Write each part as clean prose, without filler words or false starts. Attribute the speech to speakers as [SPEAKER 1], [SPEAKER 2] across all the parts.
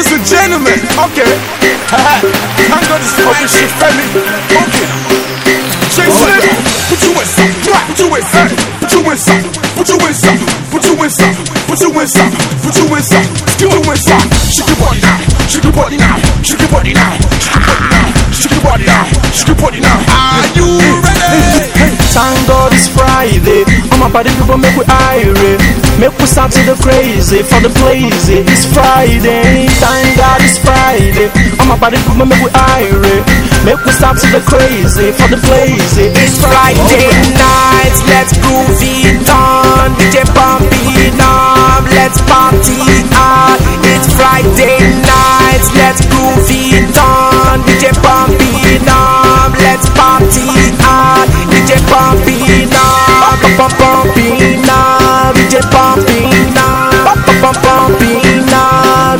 [SPEAKER 1] Ladies and gentlemen, okay. Thank God it's official family. Okay. Jason, put you in some, put you in some, put you in some, put you in some, put you in some, put you in some, put you in some, put you in some. Shake your body now, shake your body now, shake your body now, shake your body now, shake your body now. Are you ready?
[SPEAKER 2] Thank God it's Friday. All my body people make we irate. Make we start to the crazy for the lazy. It's Friday. Thank God it's Friday. All my body people make we irate. Make we start to the crazy for the lazy.
[SPEAKER 3] It's Friday night, let's groove it on. DJ pump it up, let's party hard. It's Friday night, let's groove it on. DJ pump it up, let's party hard. DJ pump it up, pump it up. DJ pump it up, pump it up.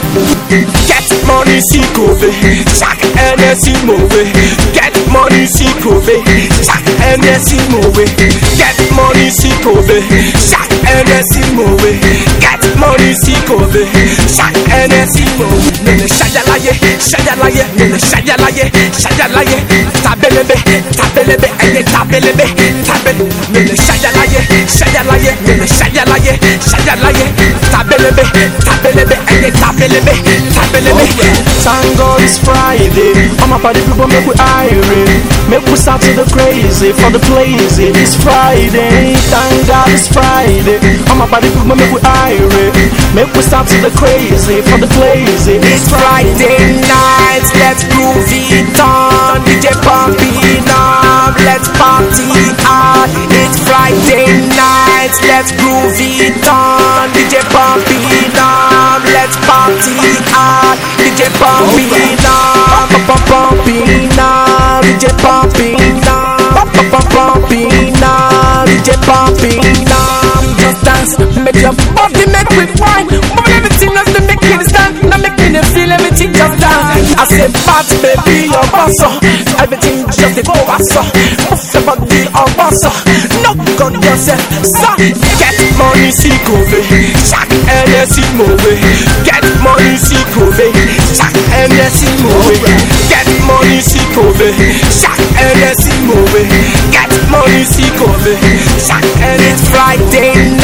[SPEAKER 3] Get money, see Kobe, Jack NSC movie. Get money, see Kobe, Jack NSC movie. Get money, see Kobe, Jack NSC movie. Get money, see Kobe, Jack NSC movie. Nene shayalaye, shayalaye, nene shayalaye, shayalaye. Tabelebe, tabelebe, aye tabelebe, tabel. Nene shayalaye, shayalaye, nene shayalaye, shayalaye. Tabelebe, tabelebe, aye tabelebe, tabelebe.
[SPEAKER 2] Thank God it's Friday. All my body people make we irate. Make we start to the crazy for the lazy. It's Friday. Thank God it's Friday. All my body people make we irate. Make we start to the crazy for the lazy.
[SPEAKER 3] It's Friday night, let's groove it on. DJ pump it up, let's party hard. It's Friday night, let's groove it on. DJ pump it up, let's party hard. DJ pump it up, pump it up. DJ pump it up, pump it up. DJ pump it up. Just dance, make your body make with wine. Move everything else to make it stand. Now make me feel everything just dance. I say bad baby, your boss. Everything just a go aso. Move your body on boss. Knock on yourself, son. Get money, see Kobe, Jack NSC movie. Get money, see Kobe, Jack NSC movie. Get money, see Kobe, Jack NSC movie. Get money, see Kobe, Jack. And it's Friday